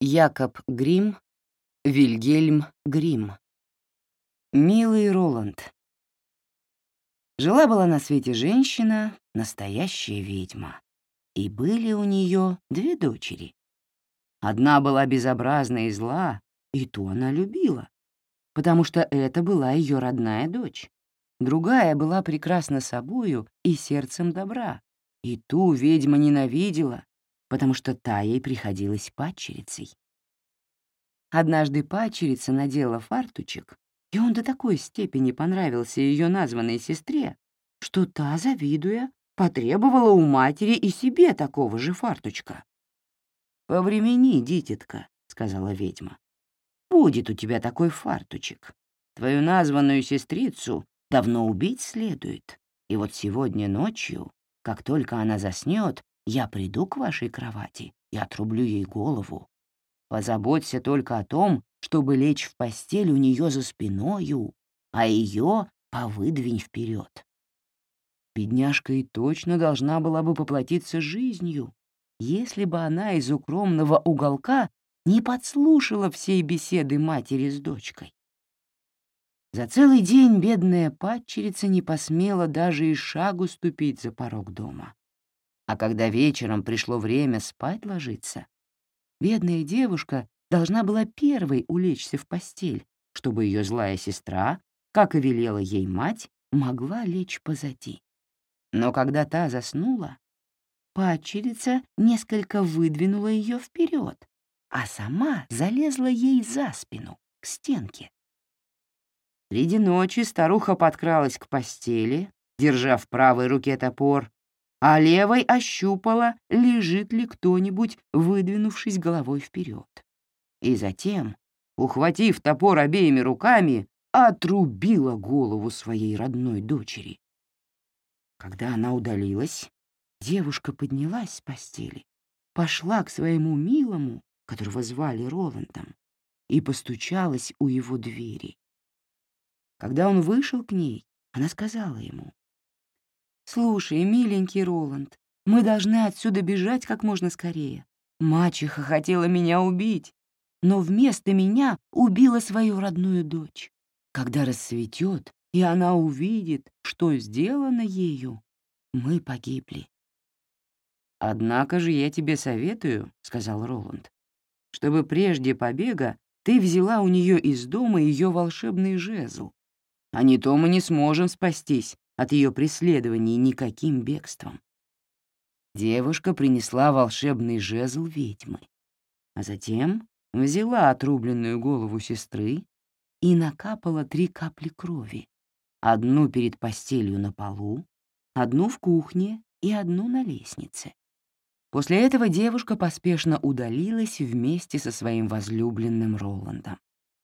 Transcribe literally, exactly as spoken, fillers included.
Якоб Грим, Вильгельм Грим. Милый Роланд. Жила-была на свете женщина, настоящая ведьма, и были у нее две дочери. Одна была безобразна и зла, и ту она любила, потому что это была ее родная дочь. Другая была прекрасна собою и сердцем добра, и ту ведьма ненавидела, потому что та ей приходилась падчерицей. Однажды падчерица надела фартучек, и он до такой степени понравился ее названной сестре, что та, завидуя, потребовала у матери и себе такого же фартучка. «Повремени, дитятка», — сказала ведьма. «Будет у тебя такой фартучек. Твою названную сестрицу давно убить следует, и вот сегодня ночью, как только она заснет, я приду к вашей кровати и отрублю ей голову. Позаботься только о том, чтобы лечь в постель у нее за спиною, а ее повыдвинь вперед». Бедняжка и точно должна была бы поплатиться жизнью, если бы она из укромного уголка не подслушала всей беседы матери с дочкой. За целый день бедная падчерица не посмела даже и шагу ступить за порог дома. А когда вечером пришло время спать ложиться, бедная девушка должна была первой улечься в постель, чтобы ее злая сестра, как и велела ей мать, могла лечь позади. Но когда та заснула, падчерица несколько выдвинула ее вперед, а сама залезла ей за спину, к стенке. Среди ночи старуха подкралась к постели, держа в правой руке топор, а левой ощупала, лежит ли кто-нибудь, выдвинувшись головой вперед. И затем, ухватив топор обеими руками, отрубила голову своей родной дочери. Когда она удалилась, девушка поднялась с постели, пошла к своему милому, которого звали Роландом, и постучалась у его двери. Когда он вышел к ней, она сказала ему: «Слушай, миленький Роланд, мы должны отсюда бежать как можно скорее. Мачеха хотела меня убить, но вместо меня убила свою родную дочь. Когда рассветет, и она увидит, что сделано ею, мы погибли». «Однако же я тебе советую, — сказал Роланд, — чтобы прежде побега ты взяла у нее из дома ее волшебный жезл, а не то мы не сможем спастись от ее преследований никаким бегством». Девушка принесла волшебный жезл ведьмы, а затем взяла отрубленную голову сестры и накапала три капли крови, одну перед постелью на полу, одну в кухне и одну на лестнице. После этого девушка поспешно удалилась вместе со своим возлюбленным Роландом.